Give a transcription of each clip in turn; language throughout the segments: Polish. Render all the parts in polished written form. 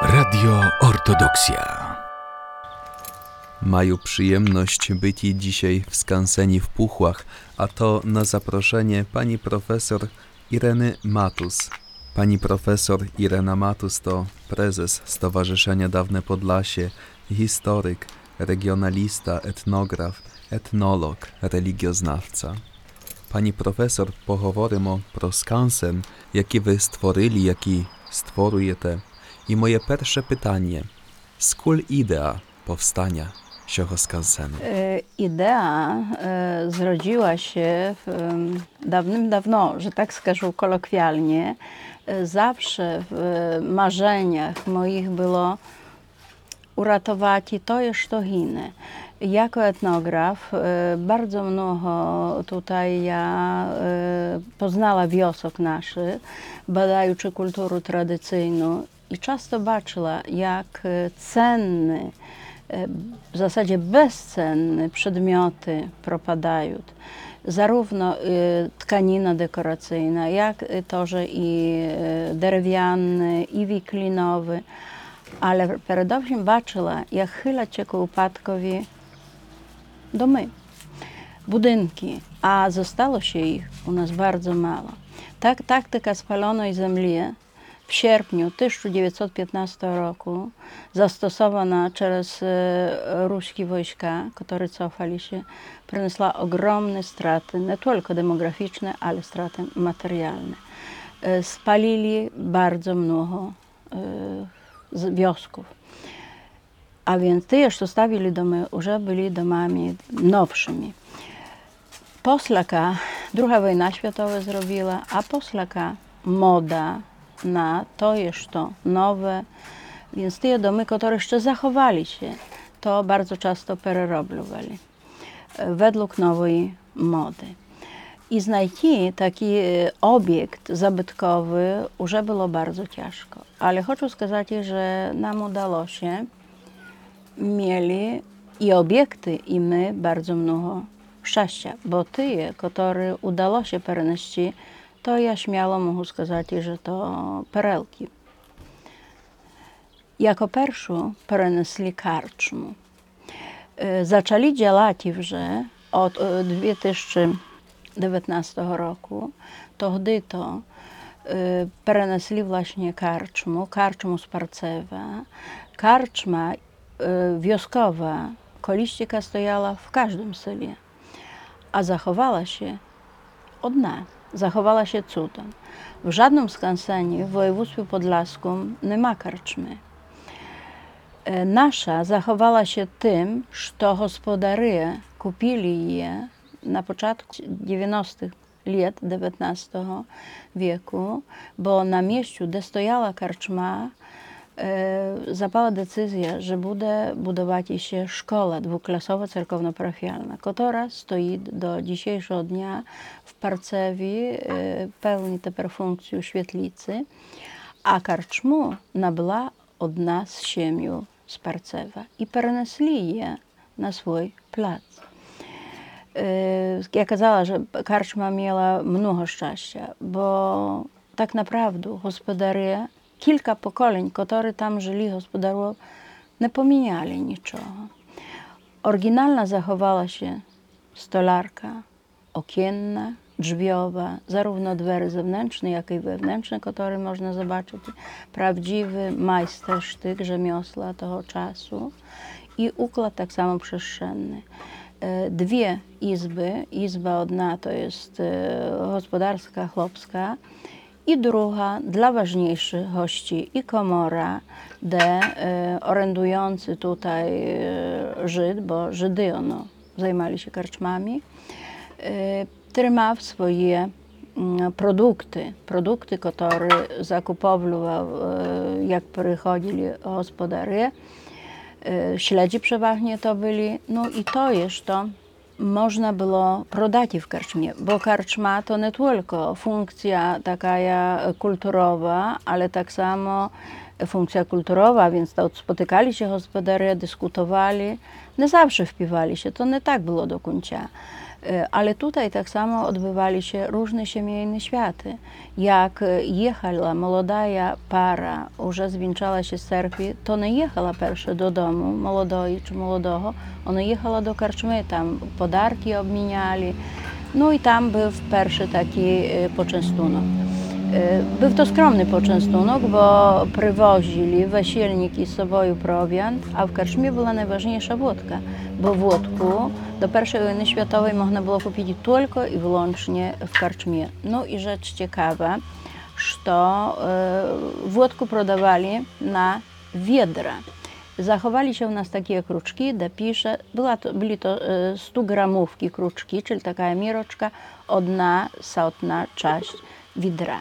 Radio Ortodoksja. Mają przyjemność być dzisiaj w skansenie w Puchłach, a to na zaproszenie pani profesor Ireny Matus. Pani profesor Irena Matus to prezes Stowarzyszenia Dawne Podlasie, historyk, regionalista, etnograf, etnolog, religioznawca. Pani profesor, poговоримо про скансен, який ви створили, який створюєте. I moje pierwsze pytanie, skąd idea powstania tego skansenu? Idea zrodziła się dawno, że tak skażę kolokwialnie. Zawsze w marzeniach moich było uratować i to, co ginę. Jako etnograf bardzo mnogo tutaj ja poznała wiosok naszych, badając kulturę tradycyjną i często baczyła, jak cenny, w zasadzie bezcenne przedmioty propadają. Zarówno tkanina dekoracyjna, jak to, że i drewniany, i wiklinowy, ale przede wszystkim baczyła, jak chyla się ku upadkowi domy, budynki, a zostało się ich u nas bardzo mało. Tak taktyka spalonej ziemi w sierpniu 1915 roku zastosowana przez ruskie wojska, które cofali się, przyniosła ogromne straty, nie tylko demograficzne, ale straty materialne. Spalili bardzo mnogo wiosków. A więc te, co stawili domy, już byli domami nowszymi. Poslaka II wojna światowa zrobiła, a poslaka moda na to co nowe, więc te domy, które jeszcze zachowali się, to bardzo często przeroblowali według nowej mody. I znaleźć taki obiekt zabytkowy już było bardzo ciężko. Ale chcę сказать, że nam udało się mieli i obiekty, i my bardzo mnogo szczęścia, bo te, które udało się przenieść, to ja śmiało mogę сказать, że to perełki. Jako pierwszą przenieśli karczmę. Zaczęli działać już od 2019 roku, to gdy to przenieśli właśnie karczmę z Parcewa. Karczma wioskowa, koliścika stojała w każdym seli, a zachowała się odna, zachowała się cudem. W żadnym skansenie w województwie podlaskim nie ma karczmy. Nasza zachowała się tym, że gospodarze kupili je na początku 90. lat XIX wieku, bo na miejscu, gdzie stojała karczma, zapadła decyzja, że będzie budować się szkoła dwuklasowa cerkowno-parafialna, która stoi do dzisiejszego dnia w Parcewie, pełni tę funkcję świetlicy, a karczmu nabyła od nas ziemię z Parcewa i przenieśli je na swój plac. Ja kazała, że karczma miała mnogo szczęścia, bo tak naprawdę gospodarze kilka pokoleń, które tam żyli, gospodarze, nie pominęli niczego. Oryginalna zachowała się stolarka, okienna, drzwiowa, zarówno drzwi zewnętrzne, jak i wewnętrzne, które można zobaczyć. Prawdziwy majstersztyk rzemiosła tego czasu i układ tak samo przestrzenny. Dwie izby, izba jedna to jest gospodarska, chłopska, i druga dla ważniejszych gości i komora, gdzie orędujący tutaj Żyd, bo Żydy zajmowali się karczmami, trzymał swoje produkty, które zakupował, jak przychodzili gospodarze. Śledzi przeważnie to byli, no i to jeszcze można było prodać w karczmie, bo karczma to nie tylko funkcja taka kulturowa, ale tak samo funkcja kulturowa, więc to spotykali się gospodarze, dyskutowali, nie zawsze wpiwali się, to nie tak było do końca. Ale tutaj tak samo odbywali się różne siemienne światy. Jak jechała młoda para, już zwieńczała się z cerkwi, to nie jechała pierwsze do domu młodej czy młodego, ona jechała do karczmy, tam podarki obmieniali, no i tam był pierwszy taki poczęstunek. Był to skromny poczęstunek, bo przywozili wesielniki z sobą prowiant, a w karczmie była najważniejsza wódka, bo wódku do I wojny światowej można było kupić tylko i wyłącznie w karczmie. No i rzecz ciekawa, że wódku prodawali na wiedra. Zachowali się u nas takie kruczki, gdzie pisze, byli to 100-gramówki kruczki, czyli taka miroczka, 1/100 część widra.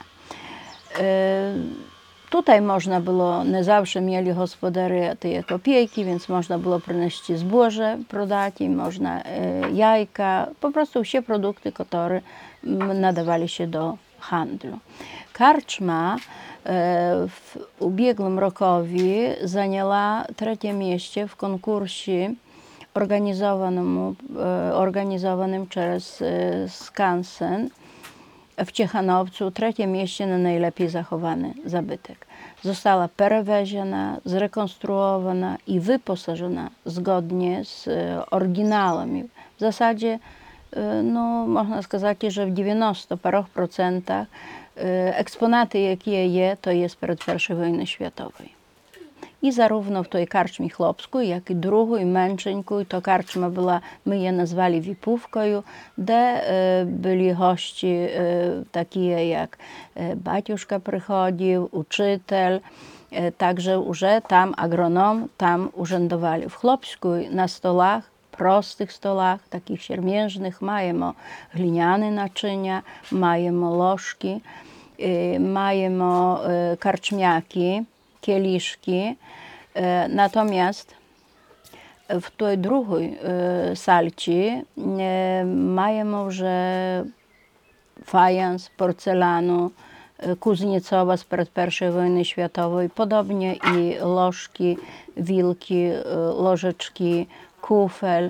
Tutaj można było, nie zawsze mieli gospodarze te kopiejki, więc można było przynieść zboże, prodać im, można jajka, po prostu wszystkie produkty, które nadawali się do handlu. Karczma w ubiegłym rokowi zajęła 3. miejsce w konkursie organizowanym przez Skansen w Ciechanowcu, 3. miejsce na najlepiej zachowany zabytek. Została przewieziona, zrekonstruowana i wyposażona zgodnie z oryginałami. W zasadzie no, można сказать, że w 90 parach procentach eksponaty, jakie je, to jest przed I wojny światowej. I zarówno w tej karczmie chłopskiej, jak i drugiej, męczeńskiej, to karczma była, my je nazwali Wipówką, gdzie byli gości takie jak baciuszka przychodził, uczytel, także już tam agronom, tam urzędowali. W chłopskiej na stołach, prostych stołach, takich siermiężnych, mają gliniane naczynia, mają ложki, mają karczmiaki, kieliszki. Natomiast w tej drugiej salci mają już fajans, porcelanu, Kuzniecowa sprzed I wojny światowej, podobnie i ложki, wilki, ложeczki, kufel,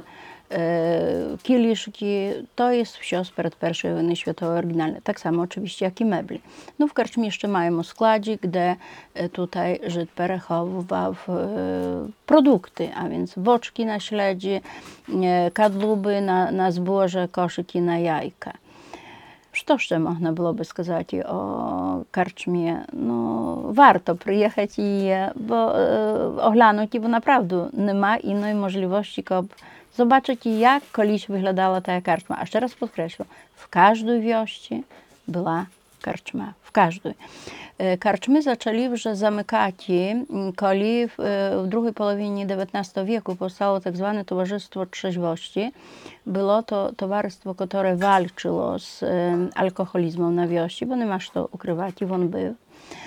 kieliszki, to jest wszystko sprzed I wojny światowej oryginalne. Tak samo oczywiście jak i mebli. No w karczmie jeszcze mają składzik, gdzie tutaj Żyd perechowywał produkty, a więc woczki na śledzi, kadłuby na zboże, koszyki na jajka. Co jeszcze można byłoby сказать o karczmie? No, warto przyjechać i oglądać, bo naprawdę nie ma innej możliwości, jak zobaczyć, jak kiedyś wyglądała ta karczma. A jeszcze raz podkreślę, w każdej wiości była karczma. W każdej. Karczmy zaczęli już zamykać, kiedy w drugiej połowie XIX wieku powstało tak zwane Towarzystwo Trzeźwości. Było to towarzystwo, które walczyło z alkoholizmem na wiości, bo nie masz to ukrywać, i on był.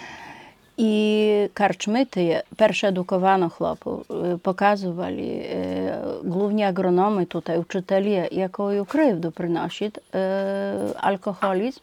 I karczmy te, pierwsze edukowano chłopów, pokazywali, głównie agronomy tutaj, uczytele, jaką krzywdę przynosi alkoholizm.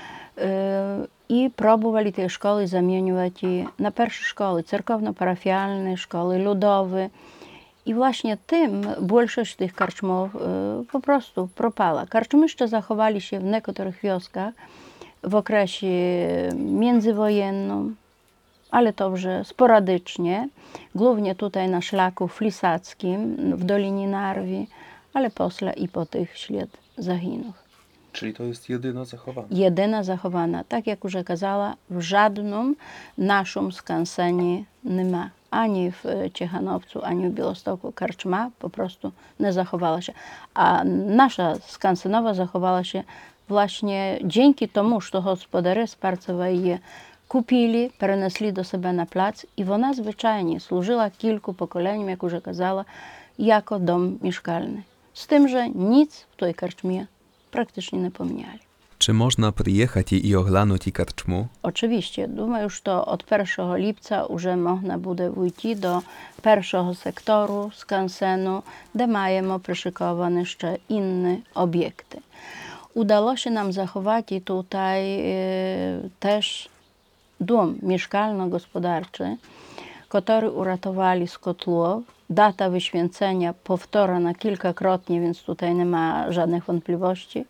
I próbowali te szkoły zamieniać na pierwsze szkoły cerkowno-parafialne, szkoły ludowe. I właśnie tym większość tych karczmów po prostu propala. Karczmy jeszcze zachowali się w niektórych wioskach w okresie międzywojennym, ale to już sporadycznie, głównie tutaj na szlaku flisackim w Dolinie Narwi, ale posle i po tych ślad zaginął. Czyli to jest jedyna zachowana? Jedyna zachowana. Tak jak już kazała, w żadnym naszym skansenie nie ma. Ani w Ciechanowcu, ani w Białymstoku karczma po prostu nie zachowała się. A nasza skansenowa zachowała się właśnie dzięki temu, że gospodarze z Parcowej je kupili, przenieśli do siebie na plac i ona zwyczajnie służyła kilku pokoleniom, jak już kazała, jako dom mieszkalny. Z tym, że nic w tej karczmie praktycznie nie pomijali. Czy można przyjechać i oglądać karczmu? Oczywiście. Думаю, że od 1 lipca już można będzie wejść do pierwszego sektoru skansenu, gdzie mają przyszykowane jeszcze inne obiekty. Udało się nam zachować tutaj też dom mieszkalno-gospodarczy, który uratowali z kotłów Data wyświęcenia powtórzona kilkakrotnie, więc tutaj nie ma żadnych wątpliwości.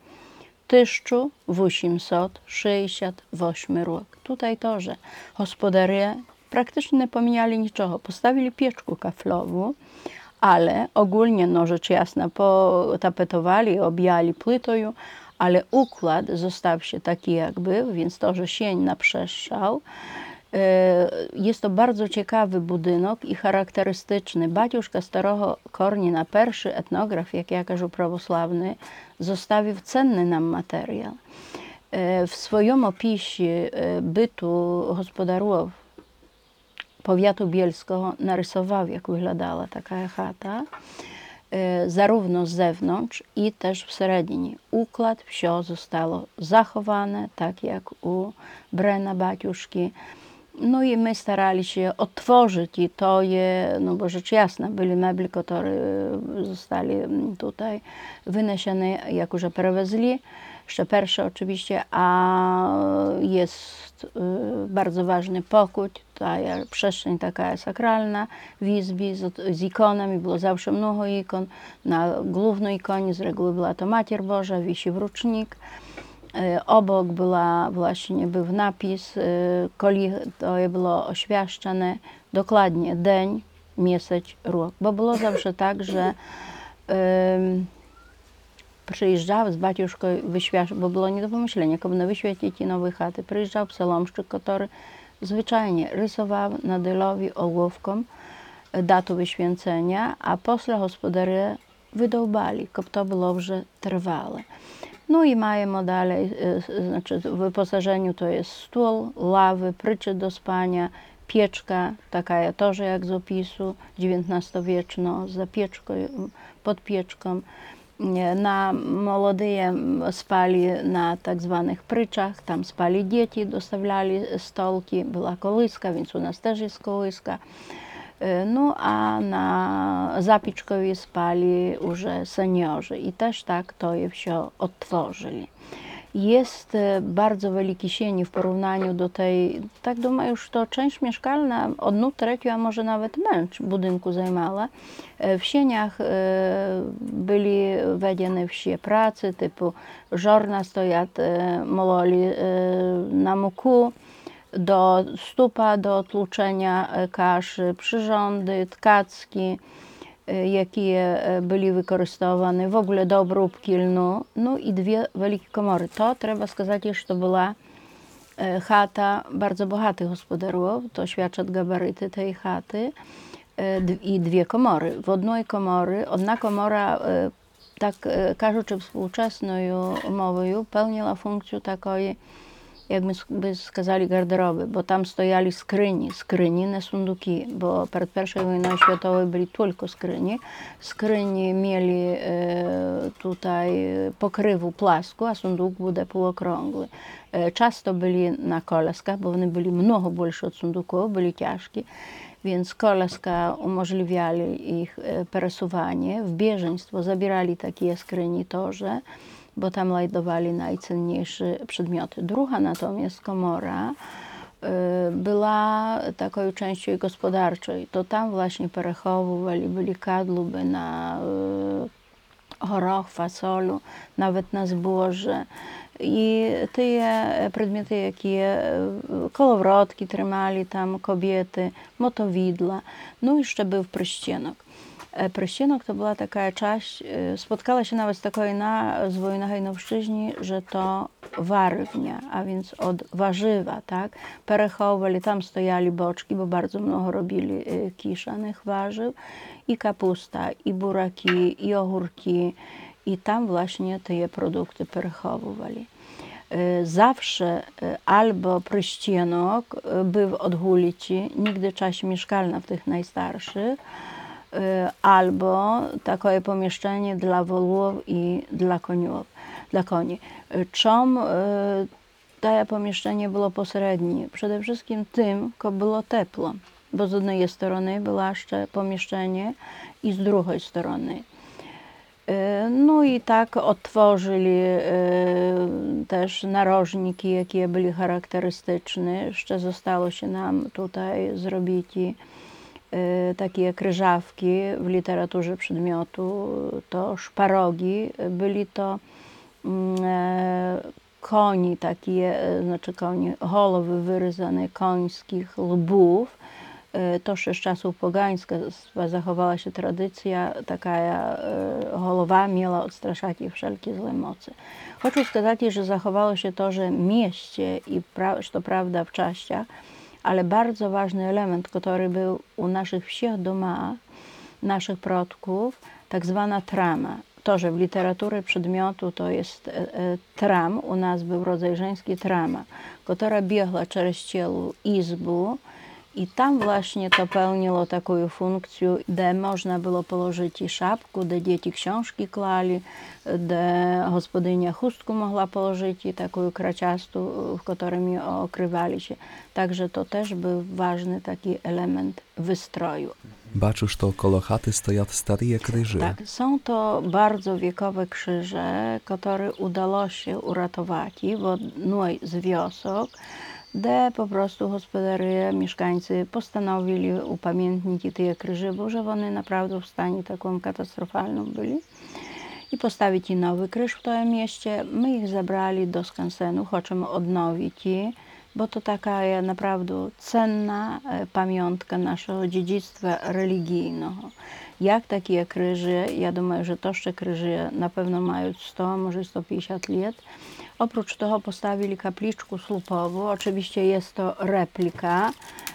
1868 rok. Tutaj to, że gospodarze praktycznie nie pomijali niczego. Postawili pieczku kaflową, ale ogólnie, no rzecz jasna, potapetowali, objali płytą, ale układ został się taki jak był, więc to, że sień naprzestrzał. Jest to bardzo ciekawy budynek i charakterystyczny. Baciuszka Starego Kornina, pierwszy etnograf, jak ja кажу, prawosławny, zostawił cenny nam materiał. W swoim opisie bytu gospodarów powiatu bielskiego narysował, jak wyglądała taka chata, zarówno z zewnątrz i też wszędzie. Układ, wszystko zostało zachowane, tak jak u Brena Baciuszki. No i my starali się odtworzyć i to je, no bo rzecz jasna, byli mebli, które zostali tutaj wyniesione, jak już przewezli, jeszcze pierwsze oczywiście, a jest bardzo ważny pokój, ta przestrzeń taka sakralna w izbie z ikonami, było zawsze mnogo ikon, na głównej ikonie z reguły była to Mater Boża, wisi wrócznik. Obok był napis, koli to było oświadczone dokładnie dzień, miesiąc, rok. Bo było zawsze tak, że przyjeżdżał z baciuszką, bo było nie do pomyślenia, jak wyświetlić nowe chaty. Przyjeżdżał psalomszczyk, który zwyczajnie rysował na dylowi ołówką datę wyświęcenia, a potem gospodarze wydłubali, żeby to było już trwałe. No i mamy dalej, znaczy w wyposażeniu to jest stół, lawy, pryczy do spania, pieczka, taka też jak z opisu, XIX-wieczna, za pieczką, pod pieczką. Na młodyje spali na tak zwanych pryczach, tam spali dzieci, dostawali stolki, była kołyska, więc u nas też jest kołyska. No a na zapieczkowie spali już seniorzy i też tak to je wszystko odtworzyli. Jest bardzo wielki sień w porównaniu do tej, tak думаю, już to część mieszkalna, 1/3, a może nawet mniej budynku zajmowała. W sieniach byli wedione wszystkie prace, typu żorna stoją, mololi na muku, do stupa, do tłuczenia kaszy, przyrządy, tkacki, jakie byli wykorzystywane, w ogóle do obróbki lnu, no i 2 wielkie komory. To trzeba сказать, że to była chata bardzo bogatych gospodarów, to świadczą gabaryty tej chaty i 2 komory. W jednej komory, jedna komora, tak кажучи współczesną mową, pełniła funkcję takiej, jakby сказали, garderoby, bo tam stojali skryni, nie sunduki, bo przed I wojną światową byli tylko skryni. Skryni mieli tutaj pokrywu płasku, a sunduk był półokrągły. Często byli na koleskach, bo one byli mnogo większe od sunduków, byli ciężkie, więc koleska umożliwiali ich przesuwanie. W bieżeństwo zabierali takie skryni torze, bo tam lajdowali najcenniejsze przedmioty. Druga natomiast komora była taką częścią gospodarczej. To tam właśnie przechowywali, byli kadłuby na горох, фасолю, nawet na zboże. I te przedmioty, jakie kołowrotki trzymali tam kobiety, motowidła. No i jeszcze był pryścienok. Pryścienok to była taka część, spotkała się nawet z taką nazwą na Hejnowszczyźnie, że to warywnia, a więc od warzywa, tak? Perechowali, tam stojali boczki, bo bardzo mnogo robili kiszanych warzyw, i kapusta, i buraki, i ogórki, i tam właśnie te produkty perechowywali. Zawsze albo pryścienok był od ulicy, nigdy część mieszkalna w tych najstarszych, albo takie pomieszczenie dla wołów i dla koni. Czym to pomieszczenie było pośrednie? Przede wszystkim tym, że było ciepło, bo z jednej strony było jeszcze pomieszczenie i z drugiej strony. No i tak odtworzyli też narożniki, jakie byli charakterystyczne. Jeszcze zostało się nam tutaj zrobić takie kryżawki w literaturze przedmiotu, to szparogi, byli to koni takie, znaczy koni, głowy wyryzane końskich lbów. To jeszcze z czasów pogaństwa zachowała się tradycja, taka głowa miała odstraszać wszelkie złe mocy. Хочу сказати, że zachowało się to, że mieście i to prawda w czaściach, ale bardzo ważny element, który był u naszych всех domach, naszych przodków, tak zwana trama. To, że w literaturze przedmiotu to jest tram, u nas był rodzaj żeński trama, która biegła przez cielu izbu i tam właśnie to pełniło taką funkcję, gdzie można było położyć i szapkę, gdzie dzieci książki klali, gdzie gospodynia chustkę mogła położyć i taką kraciastą, w którymi okrywali się. Także to też był ważny taki element wystroju. Baczu, że koło chaty stoją stare kryże. Tak, są to bardzo wiekowe krzyże, które udało się uratować w jednej z wiosek, gdzie po prostu gospodarze, mieszkańcy postanowili upamiętnić te krzyże, bo że one naprawdę w stanie takim katastrofalnym byli. I postawić nowy krzyż w tym mieście. My ich zabrali do skansenu, chcemy odnowić je, bo to taka naprawdę cenna pamiątka naszego dziedzictwa religijnego. Jak takie krzyże, ja думаю, że to krzyże na pewno mają 100, może 150 lat. Oprócz tego postawili kapliczkę słupową. Oczywiście jest to replika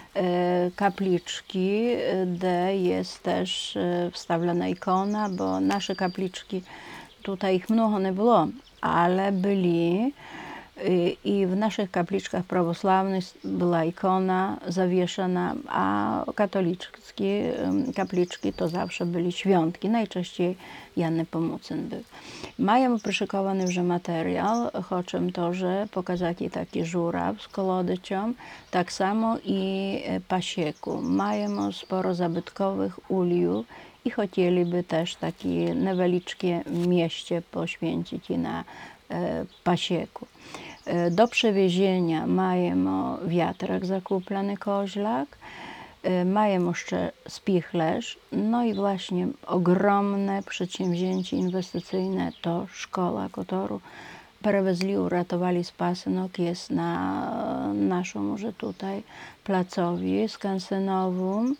kapliczki, gdzie jest też wstawiona ikona, bo nasze kapliczki, tutaj ich mnogo nie było, ale byli i w naszych kapliczkach prawosławnych była ikona zawieszona, a katolickie kapliczki to zawsze byli świątki, najczęściej Jan Nepomucen był. Mają przyszykowany już materiał, chcę to, że pokazać taki żuraw z kolodyczą, tak samo i pasieku. Mają sporo zabytkowych uliów i chcieliby też takie невеличkie mieście poświęcić na pasieku. Do przewiezienia mają wiatrak zakuplany, koźlak, mają jeszcze spichlerz, no i właśnie ogromne przedsięwzięcie inwestycyjne to szkoła, którą przewezli, uratowali z Pasynok, jest na naszą może tutaj placowi skansenowym.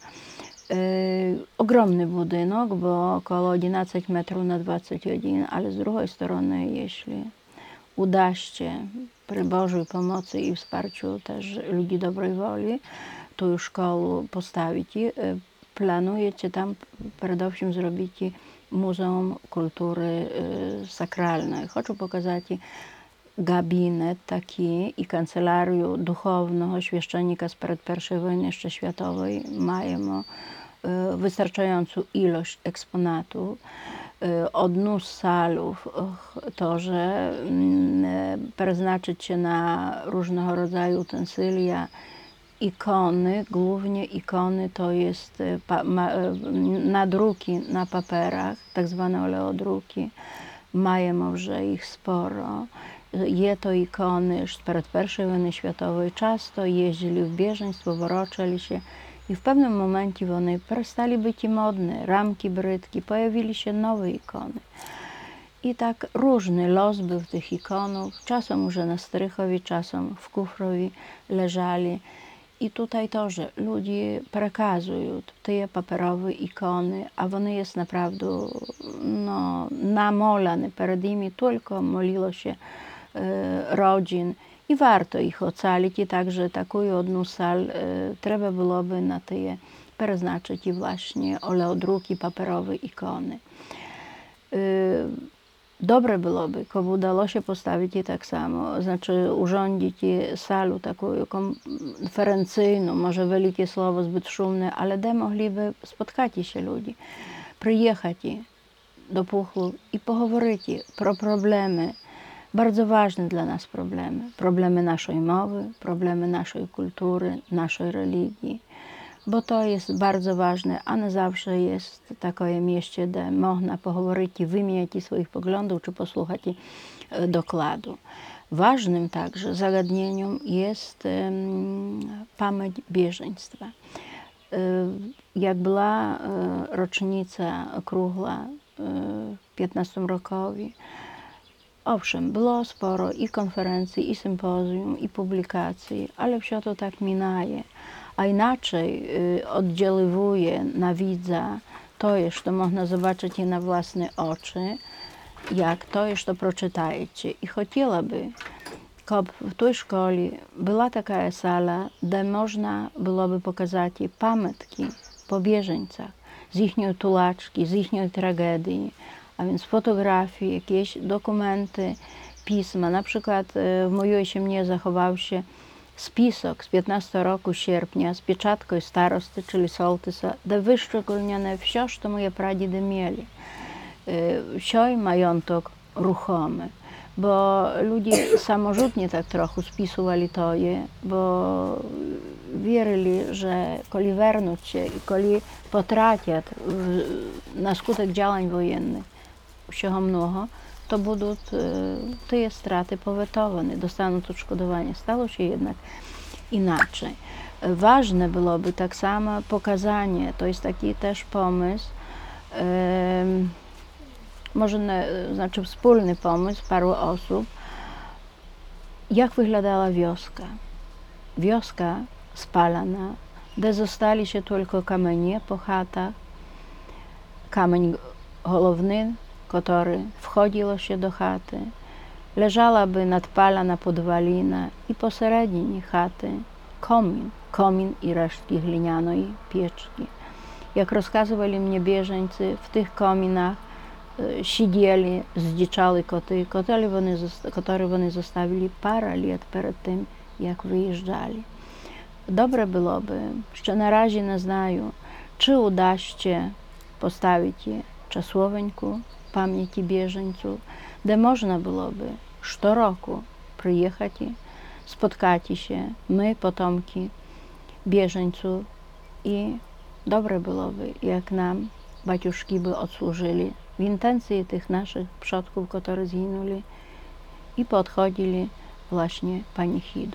Ogromny budynek, bo około 11 metrów na 21, ale z drugiej strony, jeśli uda się przy Bożej pomocy i wsparciu też ludzi dobrej woli tą szkołę postawić, planujecie tam przede wszystkim zrobić Muzeum Kultury Sakralnej. Chcę pokazać gabinet taki i kancelarię duchownego świeszczenika sprzed I wojny jeszcze światowej. Mają wystarczającą ilość eksponatów. Odnóż salów, to, że przeznaczyć się na różnego rodzaju utensylia, ikony, głównie ikony to jest nadruki na papierach, tak zwane oleodruki. Mają może ich sporo. Je to ikony sprzed I wojny światowej. Często jeździli w bieżeństwo, woroczyli się i w pewnym momencie one przestali być modne. Ramki brytki, pojawili się nowe ikony. I tak różny los był tych ikonów. Czasem już na strychowi, czasem w kufrowi leżali. I tutaj to, że ludzie przekazują te papierowe ikony, a one jest naprawdę namolane przed nimi, tylko moliło się rodzin i warto ich ocalić. I także taką jedną salę trzeba byłoby na te przeznaczyć i właśnie oleodruki, papierowe ikony. Dobre byłoby, gdyby udało się postawić je tak samo, znaczy urządzić salę taką konferencyjną, może wielkie słowo, zbyt szumne, ale gdzie mogliby spotkać się ludzie, przyjechać do Puchlu i poговорить pro problemy, bardzo ważne dla nas problemy. Problemy naszej mowy, problemy naszej kultury, naszej religii. Bo to jest bardzo ważne, a nie zawsze jest takie miejsce, gdzie można poговорить i wymienić swoich poglądów, czy posłuchać dokładu. Ważnym także zagadnieniem jest pamięć bieżeństwa. Jak była rocznica okrągła 15 rokowi, owszem, było sporo i konferencji, i sympozjum, i publikacji, ale wszystko to tak minaje. A inaczej oddziaływuje na widza to, co można zobaczyć i na własne oczy, jak to, co przeczytajecie. I chciałaby, żeby w tej szkole była taka sala, gdzie można byłoby pokazać pamiątki po bieżeńcach, z ich tulaczki, z ich tragedii, a więc fotografie, jakieś dokumenty, pisma. Na przykład w mojej siemnie zachował się spisok z 15 roku sierpnia z pieczatką starosty, czyli sołtysa, gdzie wyszczególnione wszystko, co moje pradziedy mieli. Wsioj majątek ruchomy, bo ludzie samorzutnie tak trochę spisywali to je, bo wierzyli, że koli wernąć się i koli potracią na skutek działań wojennych всього mnoho, to będą te straty powetowane, dostaną odszkodowanie. Stało się jednak inaczej. Ważne byłoby tak samo pokazanie, to jest taki też pomysł, znaczy wspólny pomysł paru osób, jak wyglądała wioska. Wioska spalana, gdzie zostali się tylko kamienie po chatach, kamień główny, który wchodziło się do chaty, leżałaby nadpalana podwalina i pośredniej chaty komin i resztki glinianej pieczki. Jak rozkazywali mnie bieżeńcy, w tych kominach siedzieli zdziczałe koty, które oni zostawili parę lat przed tym, jak wyjeżdżali. Dobre byłoby, jeszcze na razie nie znają, czy uda się postawić je czasłoweńku, pamięci bieżeńców, gdzie można byłoby co roku przyjechać, spotkać się, my, potomki bieżeńców, i dobre byłoby, jak nam baciuszki by odsłużyli w intencji tych naszych przodków, którzy zginęli i podchodzili właśnie panichidu.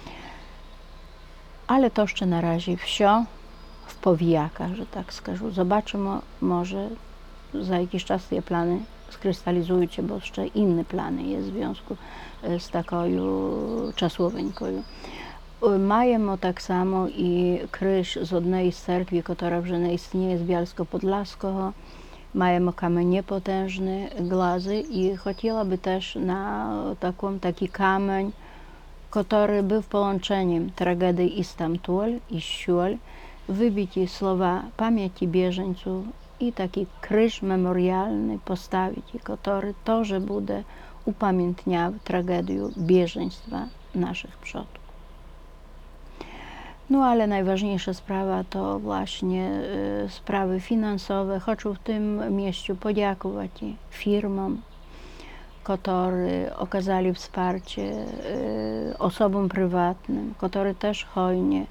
Ale to jeszcze na razie wszystko w powijakach, że tak skażę. Zobaczymy, może za jakiś czas te plany skrystalizują się, bo jeszcze inne plany jest w związku z taką czasłoweńką. Mamy tak samo i krzyż z jednej z cerkwi, która już nie istnieje, z Bialsko-Podlaskiego. Mamy kamień potężny, glazy, i chciałaby też na taki kamień, który był połączeniem tragedii i stamtąd, i siol, wybić słowa pamięci bieżeńców i taki krzyż memorialny postawić, który też będzie upamiętniał tragedię bieżeństwa naszych przodków. No ale najważniejsza sprawa to właśnie sprawy finansowe. Chcę w tym miejscu podziękować firmom, które okazali wsparcie osobom prywatnym, które też hojnie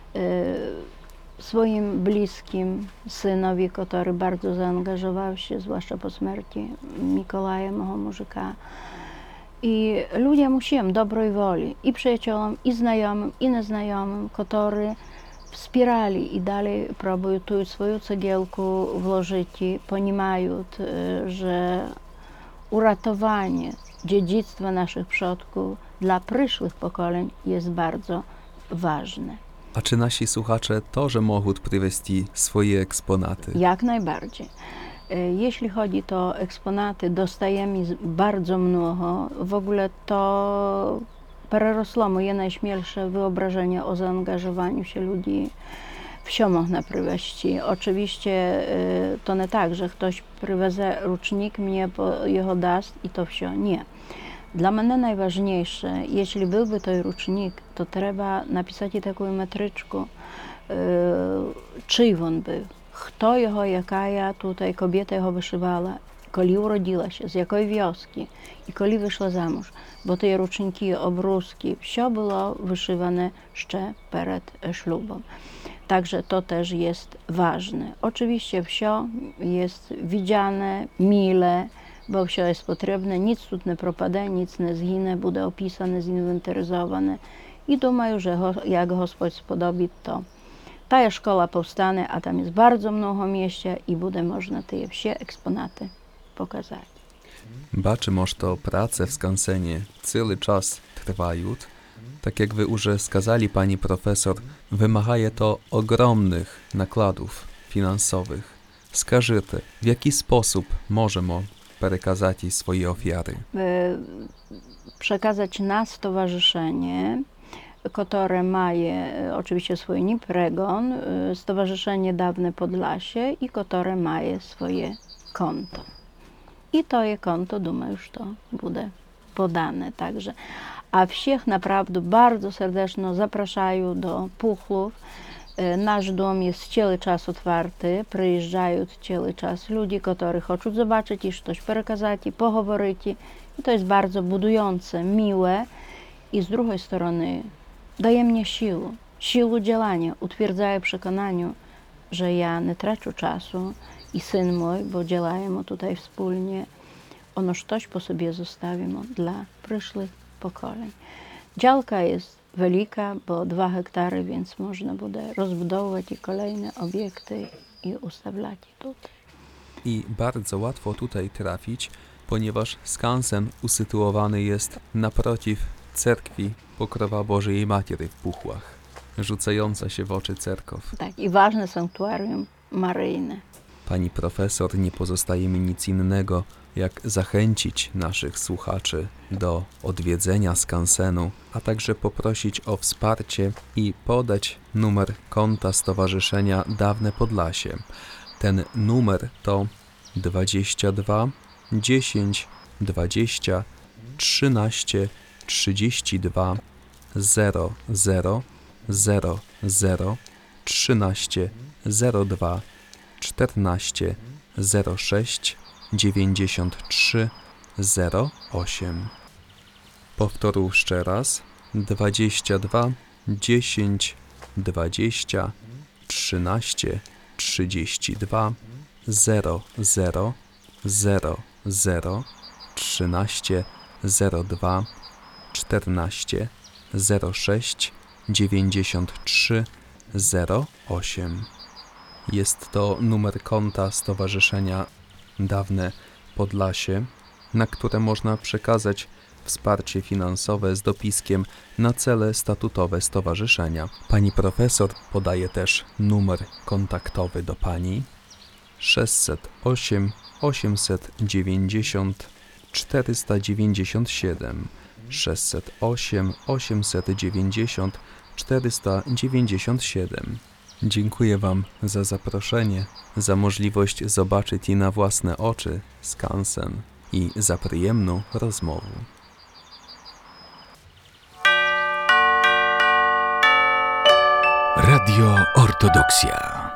swoim bliskim synowi, który bardzo zaangażował się, zwłaszcza po śmierci Mikołaja, mojego męża. I ludzie musieli dobrej woli, i przyjaciołom, i znajomym, i nieznajomym, którzy wspierali i dalej próbują tu swoją cegiełkę włożyć, poнимают, że uratowanie dziedzictwa naszych przodków dla przyszłych pokoleń jest bardzo ważne. A czy nasi słuchacze też mogą przywieźć swoje eksponaty? Jak najbardziej. Jeśli chodzi o eksponaty, dostajemy bardzo mnogo. W ogóle to przerosło moje najśmielsze wyobrażenie o zaangażowaniu się ludzi. Wszystko można przywieźć. Oczywiście to nie tak, że ktoś przywiezie rucznik, mnie jego daст i to wszystko. Nie. Dla mnie najważniejsze, jeśli byłby to rucznik, to trzeba napisać taką metryczkę, czyj on był, kto jego, jaka tutaj kobieta jego wyszywała, kiedy urodziła się, z jakiej wioski i kiedy wyszła za mąż, bo te ruczniki, obruski, wszystko było wyszywane jeszcze przed ślubem. Także to też jest ważne. Oczywiście wszystko jest widziane, mile, bo wszystko jest potrzebne, nic tu nie propadnie, nic nie zginie, będzie opisane, zinwentaryzowane i думаю, że jak Господь spodobi, to ta szkoła powstanie, a tam jest bardzo mnogo mieścia i буде można te wszystkie eksponaty pokazać. Бачимо, що праce w skansenie cały czas trwają. Tak jak wy już skazali, pani profesor, wymagaje to ogromnych nakładów finansowych. Скажите, w jaki sposób możemy przekazać swoje ofiary? Przekazać na stowarzyszenie, które ma oczywiście swój pregon, Stowarzyszenie Dawne Podlasie i które ma swoje konto. I to je konto, думаю, że to będzie podane także. A wszystkich naprawdę bardzo serdecznie zapraszają do Puchlów. Nasz dom jest cały czas otwarty, przyjeżdżają cały czas ludzie, którzy chcą zobaczyć i coś przekazać i poговорить. I to jest bardzo budujące, miłe i z drugiej strony daje mnie siłę działania, utwierdzaje przekonaniu, że ja nie tracę czasu i syn mój, bo działamy tutaj wspólnie, ono coś po sobie zostawimy dla przyszłych pokoleń. Działka jest wielka, bo 2 hektary, więc można będzie rozbudować i kolejne obiekty i ustawiać tutaj. I bardzo łatwo tutaj trafić, ponieważ skansen usytuowany jest naprzeciw cerkwi Pokrowa Bożej Matiery w Puchłach, rzucająca się w oczy cerkow. Tak, i ważne sanktuarium maryjne. Pani profesor, nie pozostaje mi nic innego, jak zachęcić naszych słuchaczy do odwiedzenia skansenu, a także poprosić o wsparcie i podać numer konta Stowarzyszenia Dawne Podlasie. Ten numer to 22 10 20 13 32 00 00 13 02 14 06 93 08. Powtórzę jeszcze raz. 22 10 20 13 32 00 00 13 02 14 06 93 08. Jest to numer konta Stowarzyszenia Dawne Podlasie, na które można przekazać wsparcie finansowe z dopiskiem na cele statutowe stowarzyszenia. Pani profesor podaje też numer kontaktowy do pani 608 890 497 608 890 497. Dziękuję Wam za zaproszenie, za możliwość zobaczyć i na własne oczy skansen i za przyjemną rozmowę. Radio Ortodoksja.